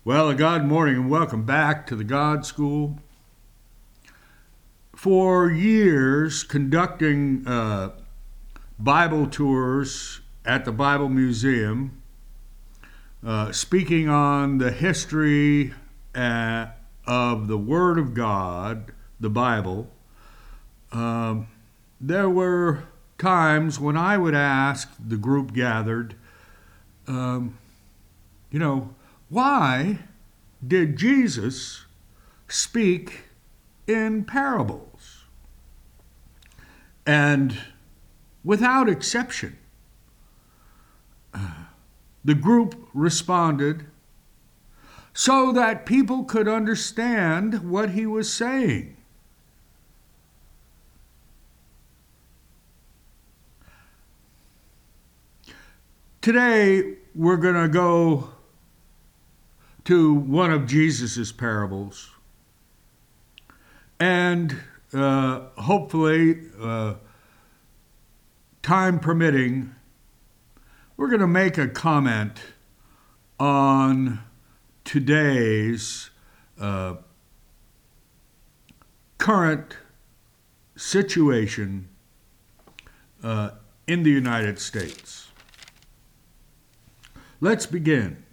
Well, God morning and welcome back to the God School. For years, conducting Bible tours at the Bible Museum, speaking on the history of the Word of God, the Bible, there were times when I would ask the group gathered, um, why did Jesus speak in parables? And without exception, the group responded so that people could understand what he was saying. Today, we're going to go to one of Jesus's parables. And hopefully, time permitting, we're going to make a comment on today's current situation in the United States. Let's begin.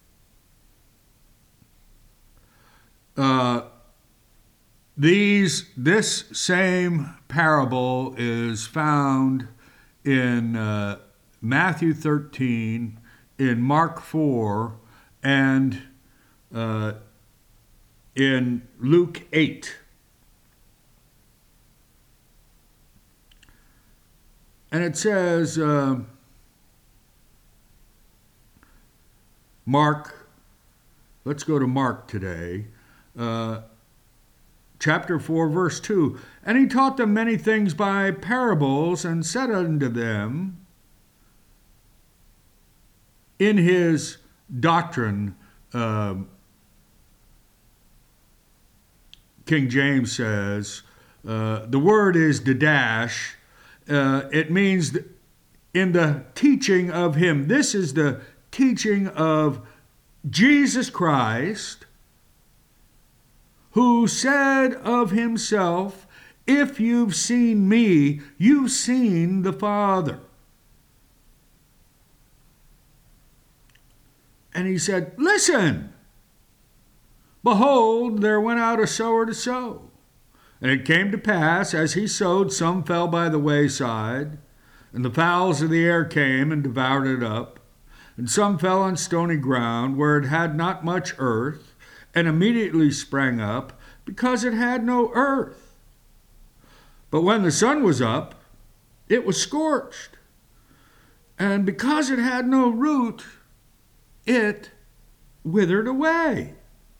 This same parable is found in Matthew 13, in Mark 4, and in Luke 8. And it says, Mark, let's go to Mark today, chapter 4, verse 2. And he taught them many things by parables, and said unto them, in his doctrine, King James says, the word is didash. It means in the teaching of him. This is the teaching of Jesus Christ, who said of himself, if you've seen me, you've seen the Father. And he said, listen, behold, there went out a sower to sow. And it came to pass, as he sowed, some fell by the wayside, and the fowls of the air came and devoured it up. And some fell on stony ground, where it had not much earth, and immediately sprang up, because it had no earth. But when the sun was up, it was scorched. And because it had no root, it withered away.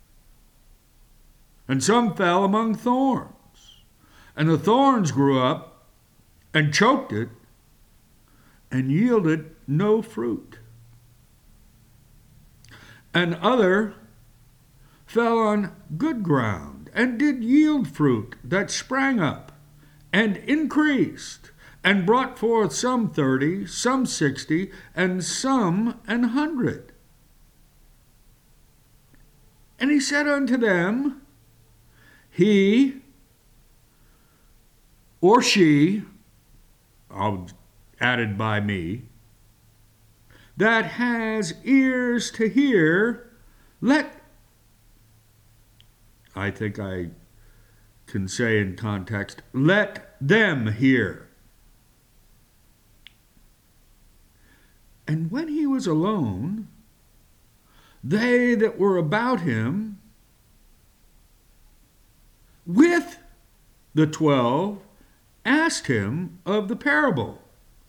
And some fell among thorns, and the thorns grew up and choked it, and yielded no fruit. And other fell on good ground, and did yield fruit that sprang up, and increased, and brought forth some 30, some 60, and some 100. And he said unto them, he or she, added by me, that has ears to hear, I think I can say in context, let them hear. And when he was alone, they that were about him with the 12 asked him of the parable.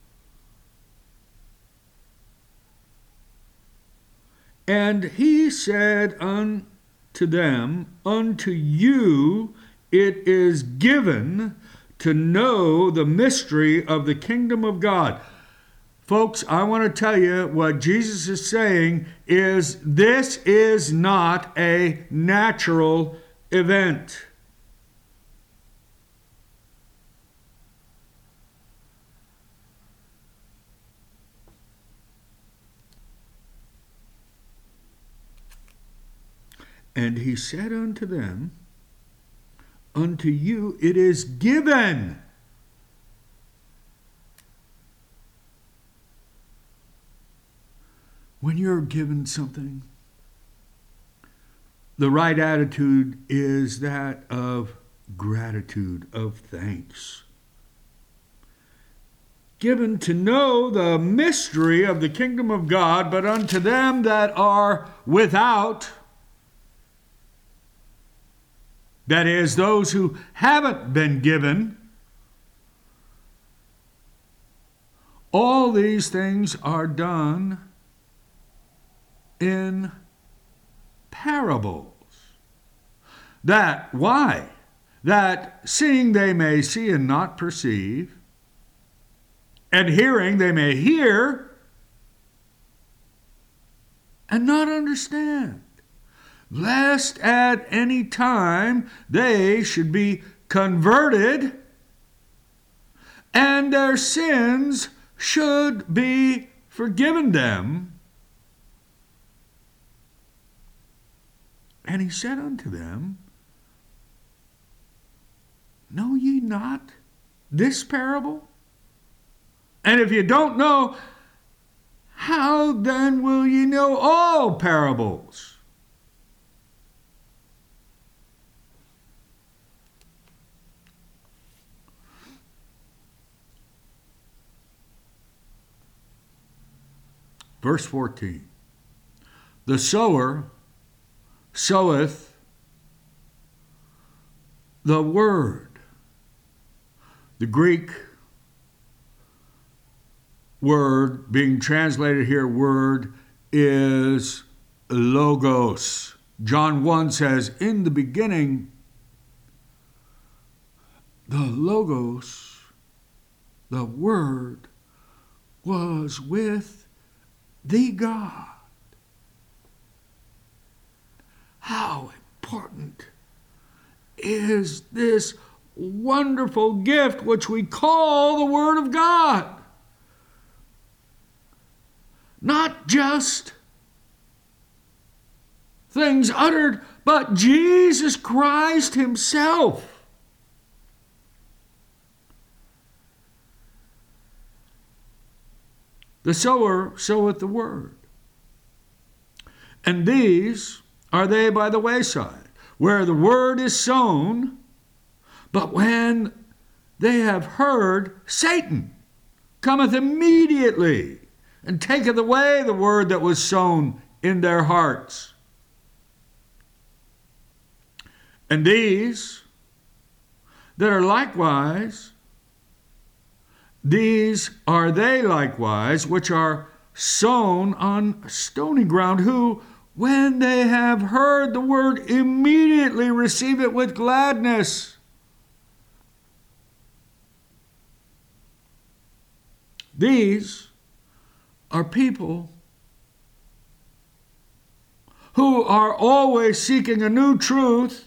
And he said unto them, unto you it is given to know the mystery of the kingdom of God. Folks, I want to tell you what Jesus is saying is this is not a natural event. And he said unto them, unto you it is given. When you're given something, the right attitude is that of gratitude, of thanks. Given to know the mystery of the kingdom of God, but unto them that are without, that is, those who haven't been given, all these things are done in parables. Why? That seeing they may see and not perceive, and hearing they may hear and not understand, lest at any time they should be converted and their sins should be forgiven them. And he said unto them, know ye not this parable? And if you don't know, how then will ye know all parables? Verse 14. The sower soweth the word. The Greek word being translated here, word, is logos. John 1 says, in the beginning, the logos, the word, was with the God. How important is this wonderful gift which we call the Word of God? Not just things uttered, but Jesus Christ himself. The sower soweth the word. And these are they by the wayside, where the word is sown, but when they have heard, Satan cometh immediately and taketh away the word that was sown in their hearts. And these that are likewise, these are they likewise, which are sown on stony ground, who, when they have heard the word, immediately receive it with gladness. These are people who are always seeking a new truth,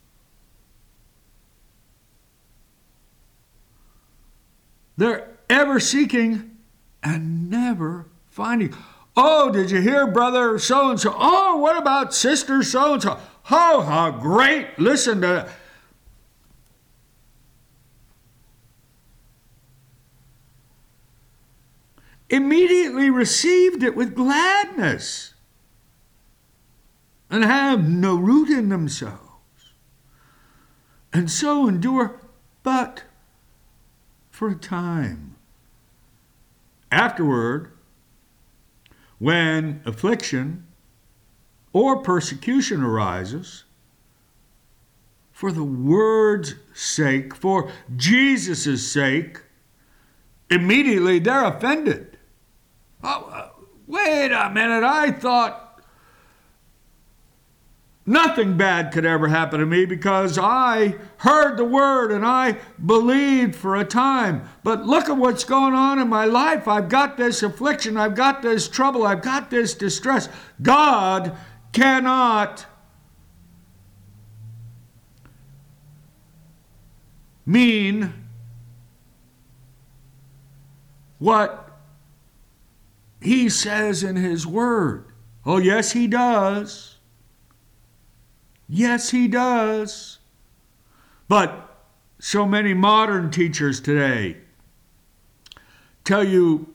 they're ever seeking and never finding. Oh, did you hear brother so-and-so? Oh, what about sister so-and-so? Oh, how great. Listen to that. Immediately received it with gladness and have no root in themselves, and so endure but for a time. Afterward, when affliction or persecution arises, for the word's sake, for Jesus' sake, immediately they're offended. Oh, wait a minute, I thought nothing bad could ever happen to me because I heard the word and I believed for a time. But look at what's going on in my life. I've got this affliction, I've got this trouble, I've got this distress. God cannot mean what he says in his word. Oh, yes, he does. Yes, he does. But so many modern teachers today tell you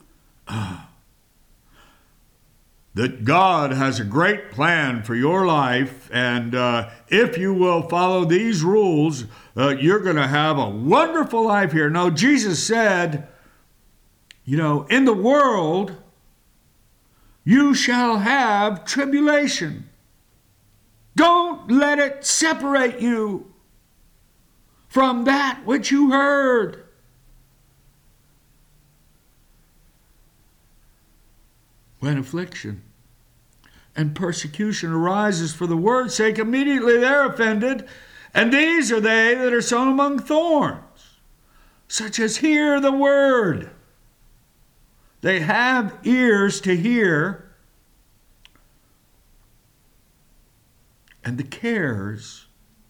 that God has a great plan for your life, and if you will follow these rules, you're going to have a wonderful life here. No, Jesus said, in the world, you shall have tribulation. Don't let it separate you from that which you heard. When affliction and persecution arises for the word's sake, immediately they're offended. And these are they that are sown among thorns, such as hear the word. They have ears to hear, and the cares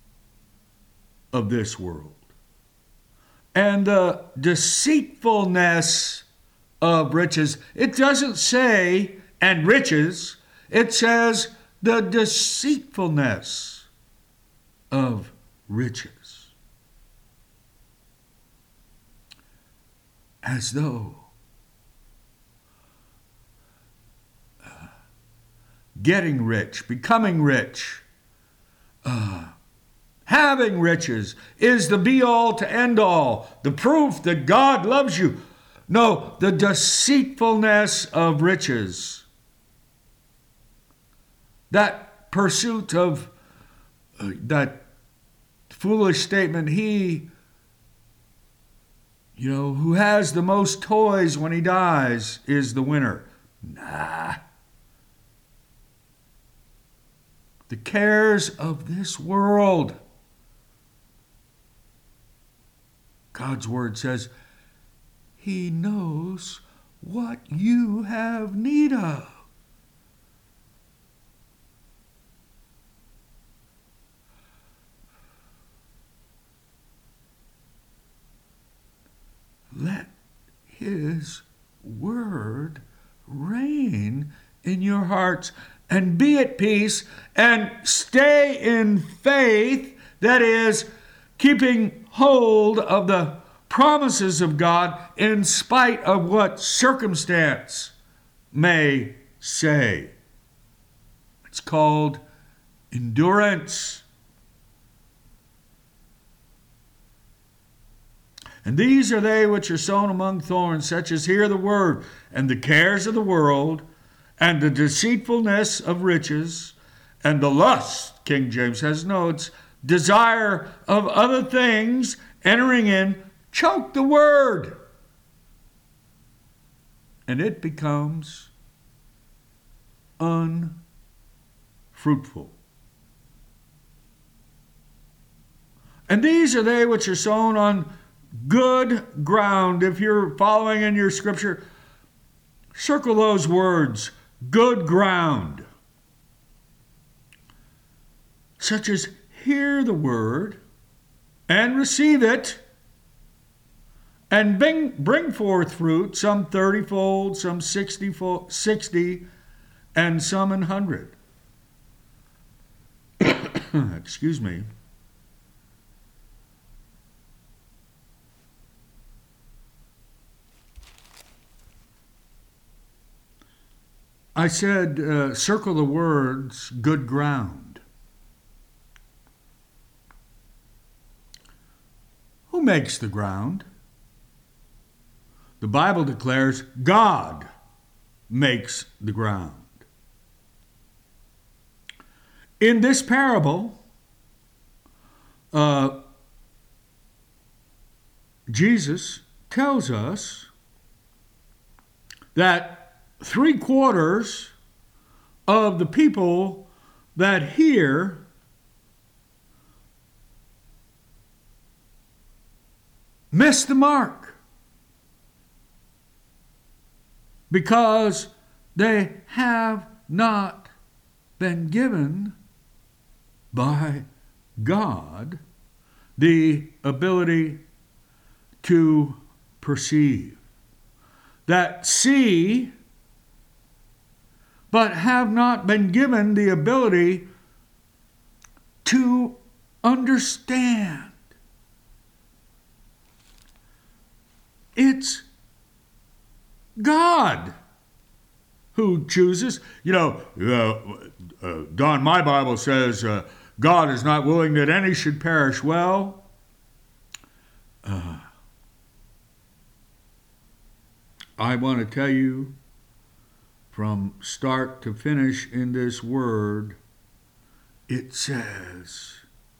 of this world and the deceitfulness of riches. It doesn't say, and riches, it says the deceitfulness of riches. As though getting rich, becoming rich, having riches is the be-all to end-all, the proof that God loves you. No, the deceitfulness of riches. That pursuit of that foolish statement, he, who has the most toys when he dies is the winner. Nah. The cares of this world. God's word says, He knows what you have need of. Let His word reign in your hearts and be at peace and stay in faith, that is, keeping hold of the promises of God in spite of what circumstance may say. It's called endurance. And these are they which are sown among thorns, such as hear the word, and the cares of the world, and the deceitfulness of riches, and the lust, King James says, no, it's desire of other things entering in, choke the word. And it becomes unfruitful. And these are they which are sown on good ground. If you're following in your scripture, circle those words, good ground. Such as hear the word and receive it and bring forth fruit, some 30-fold, some 60, and some 100. Excuse me. I said, circle the words, good ground. Who makes the ground? The Bible declares God makes the ground. In this parable, Jesus tells us that 3/4 of the people that hear miss the mark because they have not been given by God the ability to perceive, that see, but have not been given the ability to understand. It's God who chooses. Don, my Bible says God is not willing that any should perish. Well, I want to tell you from start to finish in this word, it says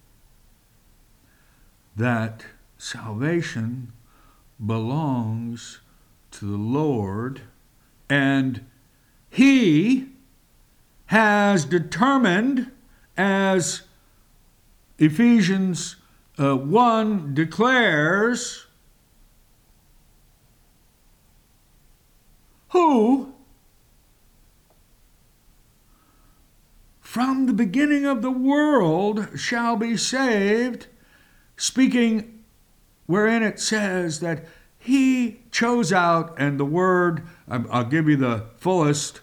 that salvation belongs to the Lord, and He has determined, as Ephesians 1 declares, who from the beginning of the world shall be saved, speaking wherein it says that He chose out, and the word, I'll give you the fullest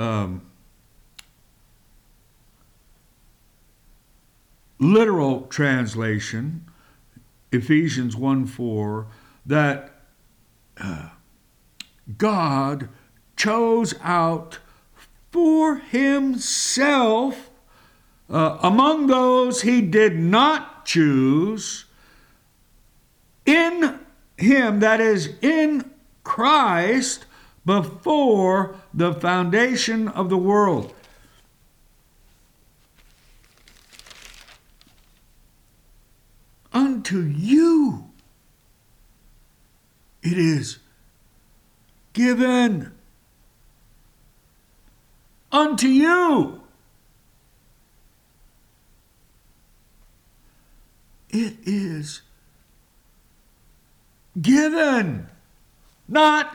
literal translation, Ephesians 1:4, that God chose out for Himself among those He did not choose, in Him, that is, in Christ, before the foundation of the world. Unto you it is given. Unto you it is given, not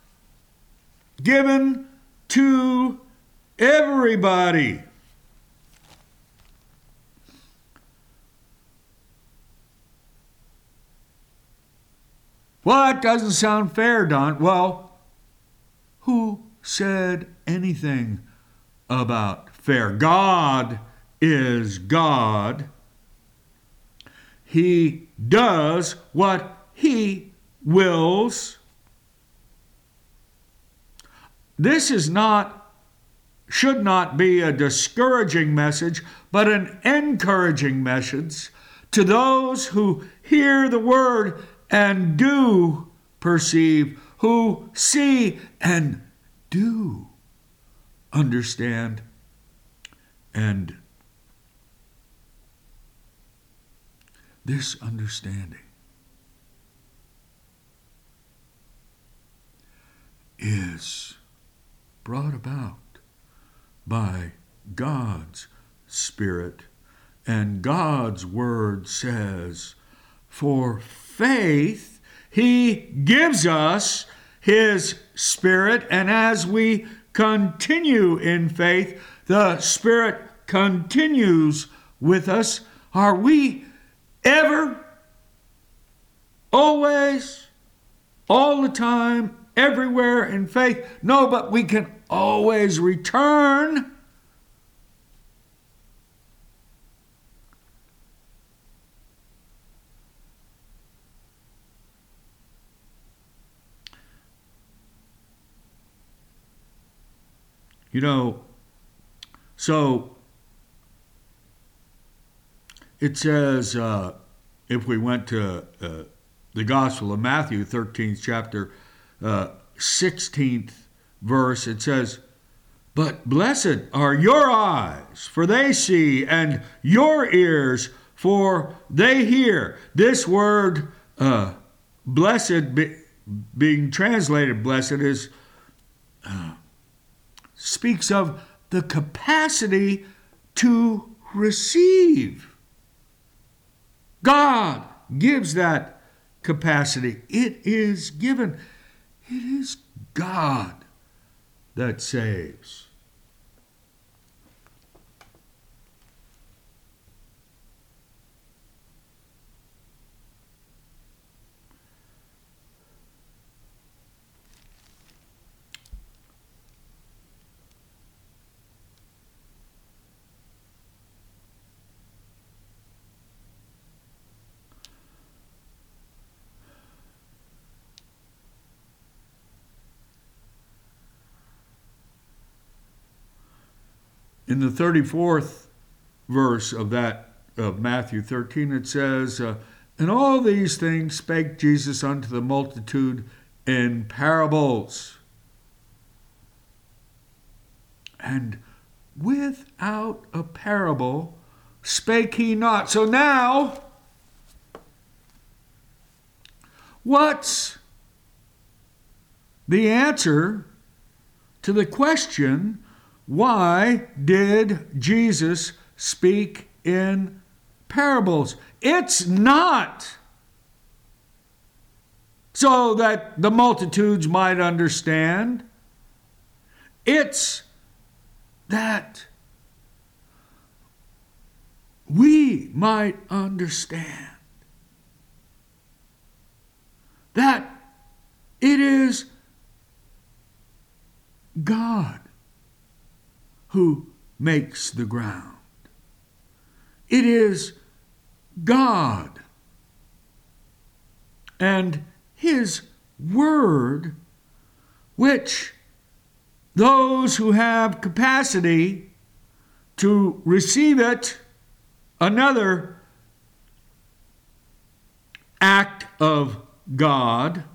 given to everybody. Well, that doesn't sound fair, Don. Well, who said anything about fair? God is God. He does what He wills. This should not be a discouraging message, but an encouraging message to those who hear the word and do perceive, who see and do understand. And this understanding is brought about by God's Spirit. And God's Word says, for faith, He gives us His Spirit, and as we continue in faith, the Spirit continues with us. Are we ever, always, all the time, everywhere in faith? No, but we can always return. So it says, if we went to the Gospel of Matthew, 13th chapter, 16th verse, it says, but blessed are your eyes, for they see, and your ears, for they hear. This word, blessed, being translated blessed, is speaks of the capacity to receive. God gives that capacity. It is given. It is God that saves. In the 34th verse of Matthew 13, it says, "And all these things spake Jesus unto the multitude in parables. And without a parable spake he not." So now, what's the answer to the question, why did Jesus speak in parables? It's not so that the multitudes might understand. It's that we might understand that it is God who makes the ground. It is God and His Word which those who have capacity to receive it, another act of God,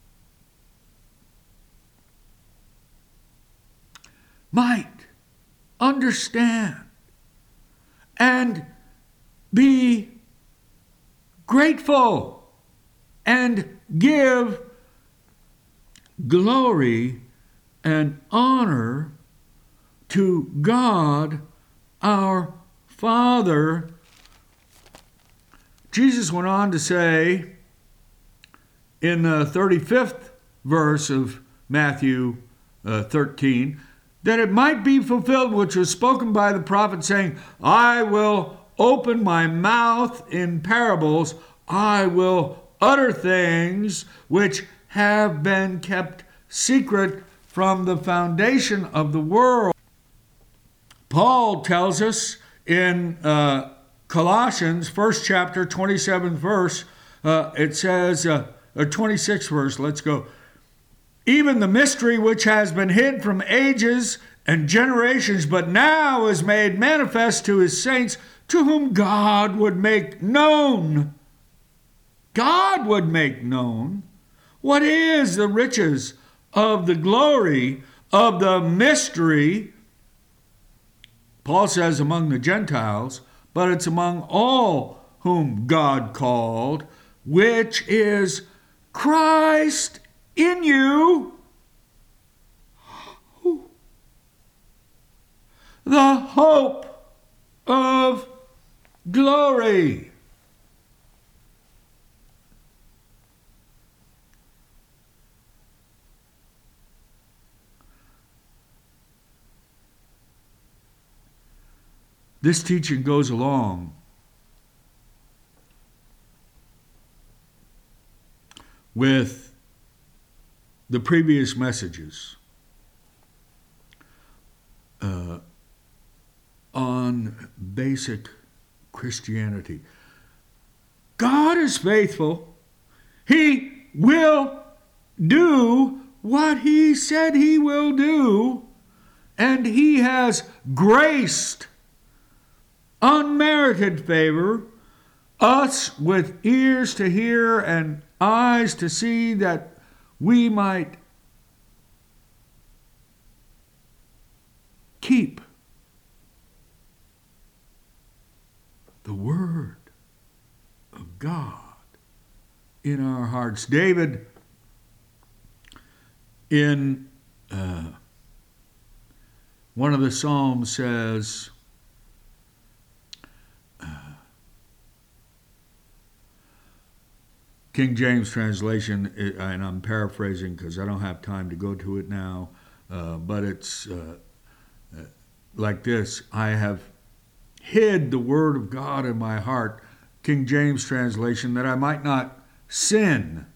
might understand and be grateful and give glory and honor to God our Father. Jesus went on to say in the 35th verse of Matthew 13, that it might be fulfilled which was spoken by the prophet, saying, "I will open my mouth in parables, I will utter things which have been kept secret from the foundation of the world." Paul tells us in Colossians, 1st chapter, 27th verse, it says, 26th verse, let's go. "Even the mystery which has been hid from ages and generations, but now is made manifest to his saints, to whom God would make known." God would make known what is the riches of the glory of the mystery. Paul says among the Gentiles, but it's among all whom God called, which is Christ in you, the hope of glory. This teaching goes along with the previous messages on basic Christianity. God is faithful. He will do what He said He will do, and He has graced unmerited favor us with ears to hear and eyes to see, that we might keep the Word of God in our hearts. David, in one of the Psalms, says, King James translation, and I'm paraphrasing because I don't have time to go to it now, but it's like this: "I have hid the word of God in my heart," King James translation, "that I might not sin."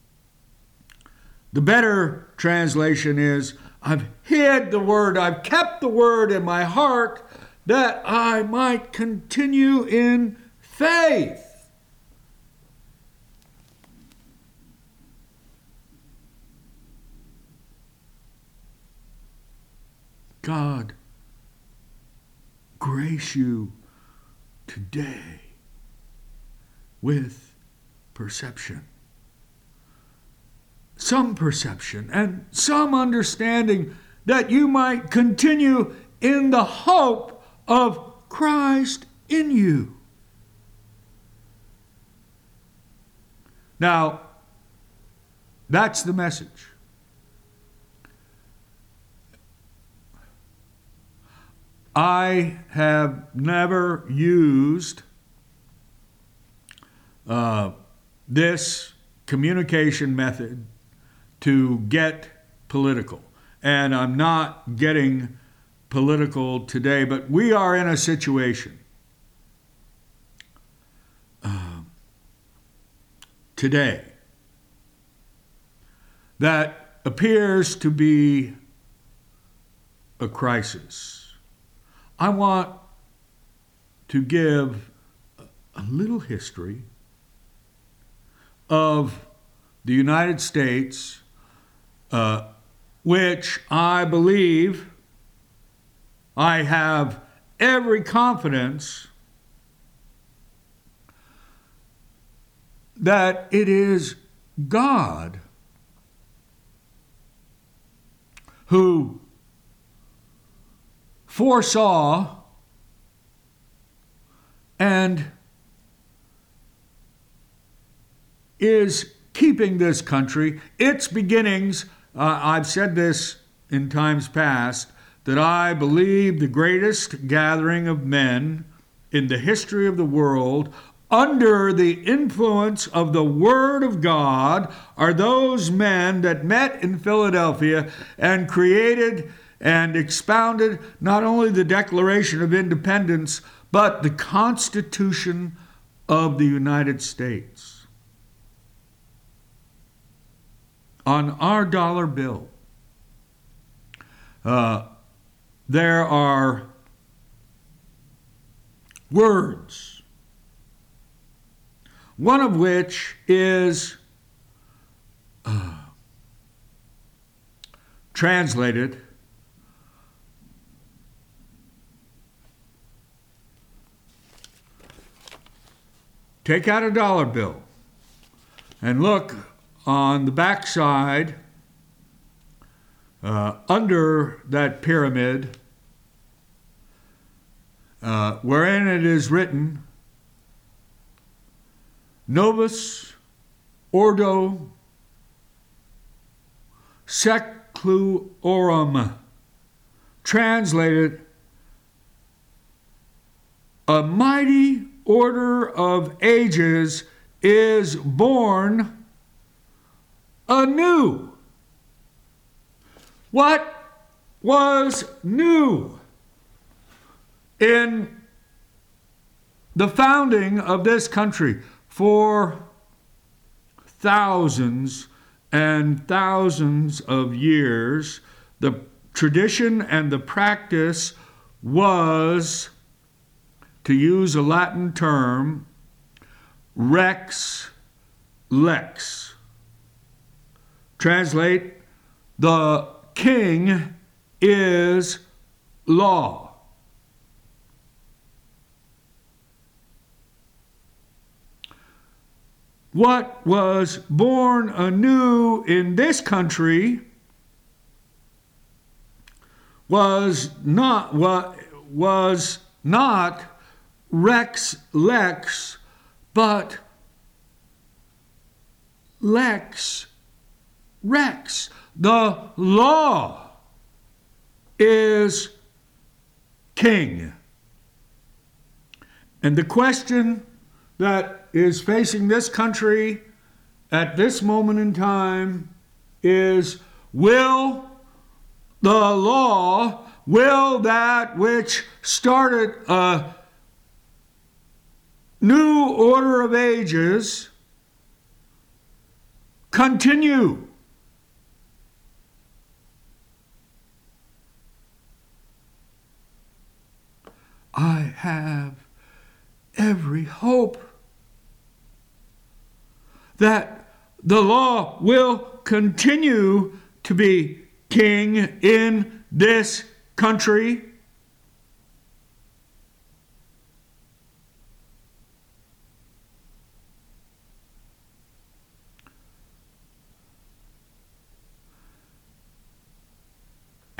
The better translation is, "I've hid the word, I've kept the word in my heart, that I might continue in faith." God grace you today with perception. Some perception and some understanding that you might continue in the hope of Christ in you. Now, that's the message. I have never used this communication method to get political. And I'm not getting political today, but we are in a situation today that appears to be a crisis. I want to give a little history of the United States, which I believe I have every confidence that it is God who foresaw and is keeping this country, its beginnings. I've said this in times past, that I believe the greatest gathering of men in the history of the world under the influence of the Word of God are those men that met in Philadelphia and created and expounded not only the Declaration of Independence, but the Constitution of the United States. On our dollar bill, there are words, one of which is translated take out a dollar bill and look on the back side under that pyramid wherein it is written Novus Ordo Seclorum, translated, a mighty order of ages is born anew. What was new in the founding of this country? For thousands and thousands of years, the tradition and the practice was, to use a Latin term, rex lex. Translate, the king is law. What was born anew in this country was not rex lex, but lex rex. The law is king. And the question that is facing this country at this moment in time is, will the law, will that which started a new order of ages continue? I have every hope that the law will continue to be king in this country.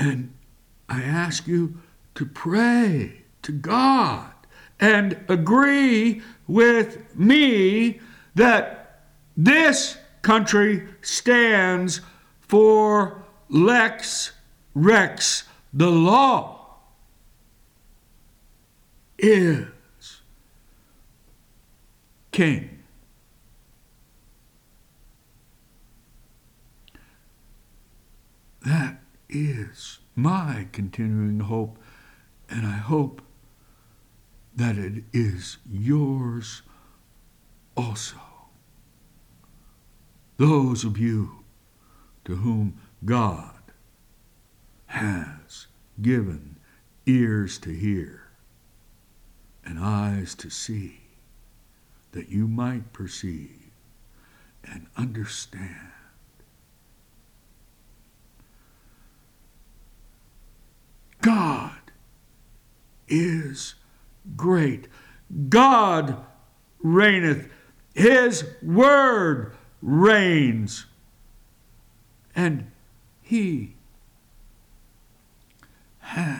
And I ask you to pray to God and agree with me that this country stands for Lex Rex. The law is king. That is my continuing hope, and I hope that it is yours also. Those of you to whom God has given ears to hear and eyes to see, that you might perceive and understand. God is great. God reigneth. His word reigns. And he has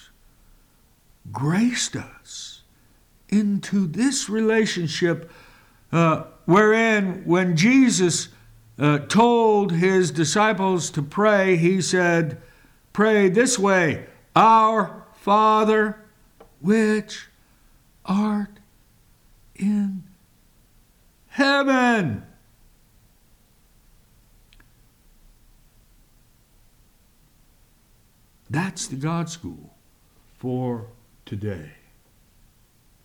graced us into this relationship wherein when Jesus told his disciples to pray, he said, pray this way, Our Father, which art in heaven. That's the God School for today.